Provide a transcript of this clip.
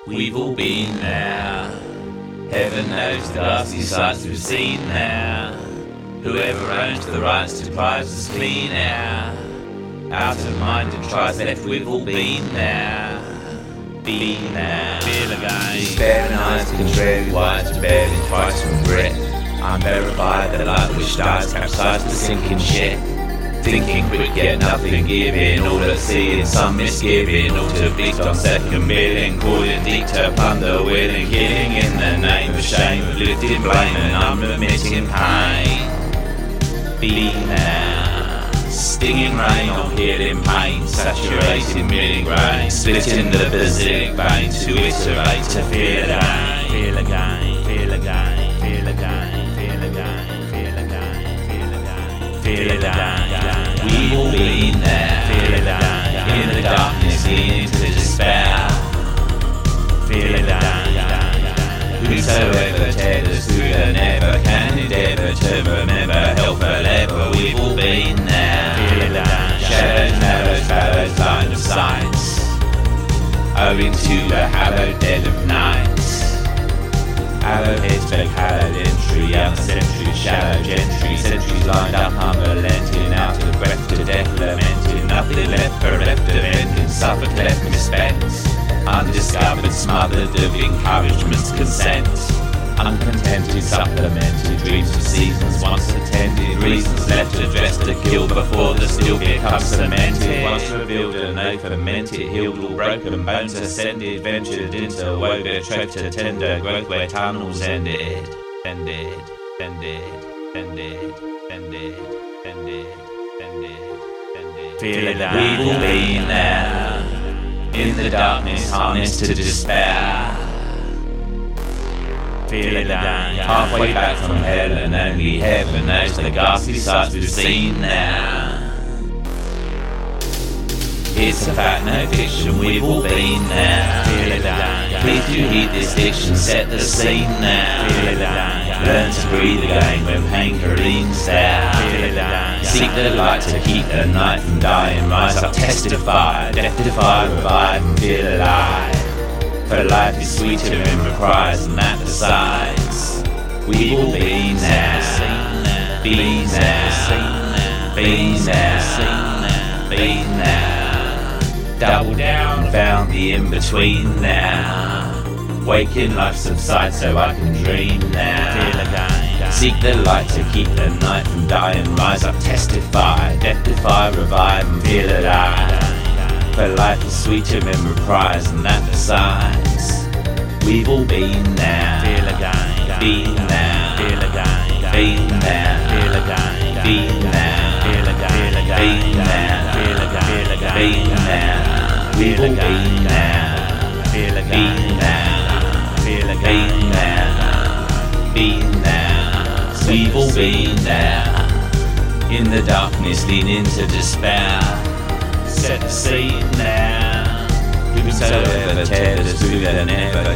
We've all been there. Heaven knows the ghastly sights we've seen there. Whoever owns the rights deprives us clean air. Out of mind and tries left, we've all been there. Been there. Feel again. Despair and eyes contrary, wise to bear in twice from grit. Unverified, the light which dies capsized the sinking ship. Thinking quick yet nothing giving, all at sea in some misgiving, all to beat on second bidding, calling deep to plunder, willing, killing in the name of shame, of lifting blame and unremitting pain. Being there, stinging rain on healing pain, saturating milling grain, splitting the basilic vein to iterate, to feel again, feel again, feel again, feel again, feel again, feel again, feel again, feel again. We've all been there, feel again, in the darkness leading to despair. Feel again, whosoever tears through the never can endeavour to remember hell forever. We've all been there, feel again, shadows, narrows, fallows, blind of sights, owing to the hallowed dead of night. Arrowheads, beg hallowed entry, young century, shallow gentry, centuries lined up, unrelenting, out of breath to death, lamenting, nothing left bereft of ending, suffered, left misspent, undiscovered, smothered of encouragement's consent, uncontented, supplemented, dreams of seasons once attended, reasons left addressed to kill before the steel becomes cemented, once revealed and they fermented, healed all broken bones, ascended, ventured into woven tread to tender growth where tunnels ended, ended, ended, ended, ended, ended, ended, ended. Feel that we've all been there, in the darkness harnessed to despair. Feel again, halfway back from hell, and only heaven knows the ghastly sights we've seen there. It's a fact, no fiction, we've all been there. Feel again, please do heed this diction, set the scene there. Feel again, learn to breathe again when pain careens there. Feel again, seek the light to keep the night from dying. Rise up, testify, death defy, revive and feel alive. For life is sweeter in reprise than that besides. We've all been there, been there, been there, been there. Double down, found the in-between there. Waking life subsides so I can dream there. Seek the light to keep the night from dying. Rise up, testify, death defy, revive and feel alive. For life is sweeter in reprise than that besides. We've all been there, feel again, been there, feel again, been there, feel again, been there, feel again, been there, feel again, been there. We've all been there, feel again, been there, feel again, been there. We've all been there, in the darkness leaning to despair. Set the scene there. Whosoever tears through the never